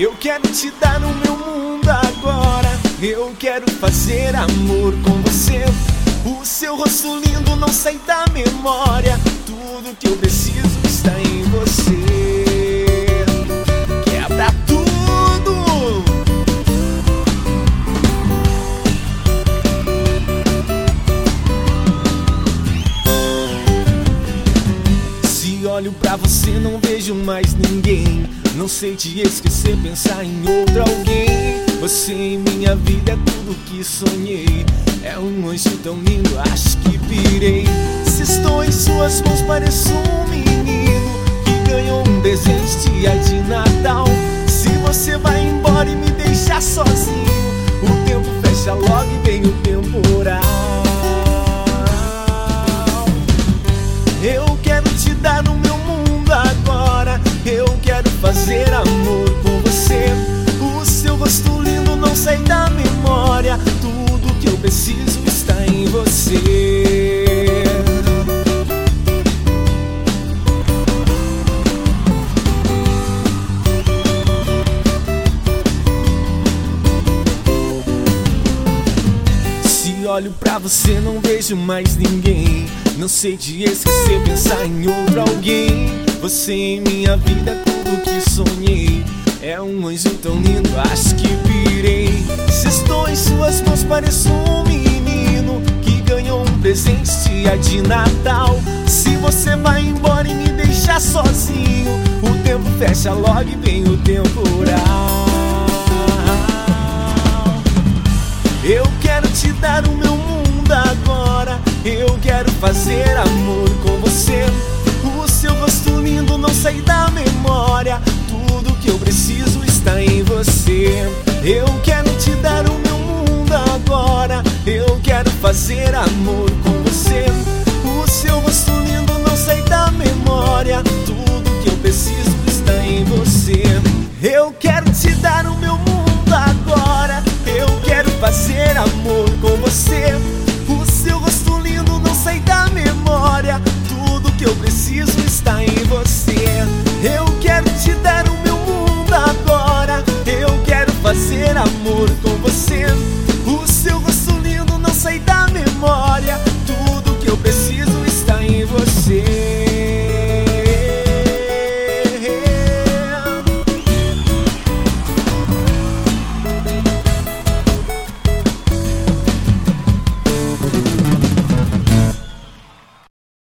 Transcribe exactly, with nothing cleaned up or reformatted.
Eu quero te dar o meu mundo agora. Eu quero fazer amor com você. O seu rosto lindo não sai da memória. Tudo que eu preciso está em você. Quebra tudo. Se olho pra você não vejo mais ninguém. Não sei te esquecer, pensar em outro alguém. Você em minha vida é tudo que sonhei. É um anjo tão lindo, acho que pirei. Se estou em suas mãos pareço um menino que ganhou um presente dia de Natal. Se você vai embora e me deixar sozinho, o tempo fecha logo e vem o temporal. Eu quero te dar o meu mundo agora. Eu quero fazer amor com você. O seu rosto lindo não sai da memória. Tudo que eu preciso está em você. Se olho pra você não vejo mais ninguém. Não sei te esquecer, pensar em outro alguém. Você em minha vida é tudo que sonhei. É um anjo tão lindo, acho que pirei. Se estou em suas mãos pareço um menino que ganhou um presente dia de Natal. Se você vai embora e me deixar sozinho, o tempo fecha logo e vem o temporal. Eu quero te dar o meu mundo agora. Eu quero fazer amor com você. O seu rosto lindo não sai da memória. Tudo que eu preciso está em você. Eu quero te dar o meu mundo agora. Eu quero fazer amor com você.